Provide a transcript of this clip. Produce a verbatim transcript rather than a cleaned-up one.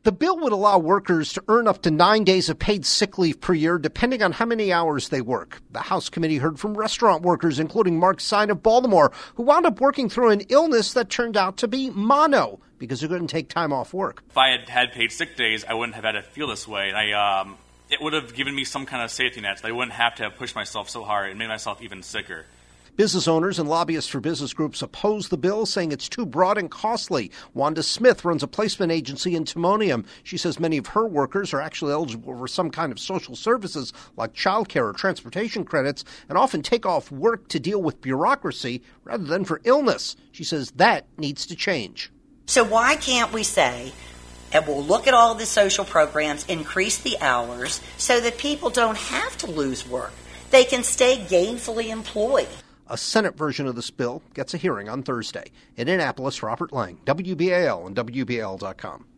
The bill would allow workers to earn up to nine days of paid sick leave per year, depending on how many hours they work. The House committee heard from restaurant workers, including Mark Sine of Baltimore, who wound up working through an illness that turned out to be mono because he couldn't take time off work. If I had had paid sick days, I wouldn't have had to feel this way. And I, um, it would have given me some kind of safety net so I wouldn't have to have pushed myself so hard and made myself even sicker. Business owners and lobbyists for business groups oppose the bill, saying it's too broad and costly. Wanda Smith runs a placement agency in Timonium. She says many of her workers are actually eligible for some kind of social services like child care or transportation credits and often take off work to deal with bureaucracy rather than for illness. She says that needs to change. So why can't we say, and we'll look at all the social programs, increase the hours so that people don't have to lose work. They can stay gainfully employed. A Senate version of this bill gets a hearing on Thursday. In Annapolis, Robert Lang, W B A L and W B A L dot com.